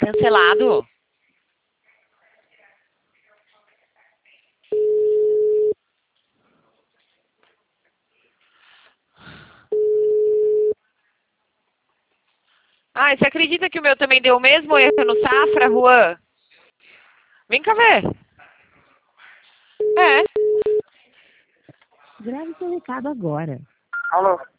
Cancelado? Ai, você acredita que o meu também deu o mesmo erro no Safra, Juan? Vem cá ver. É. Grave seu recado agora. Alô?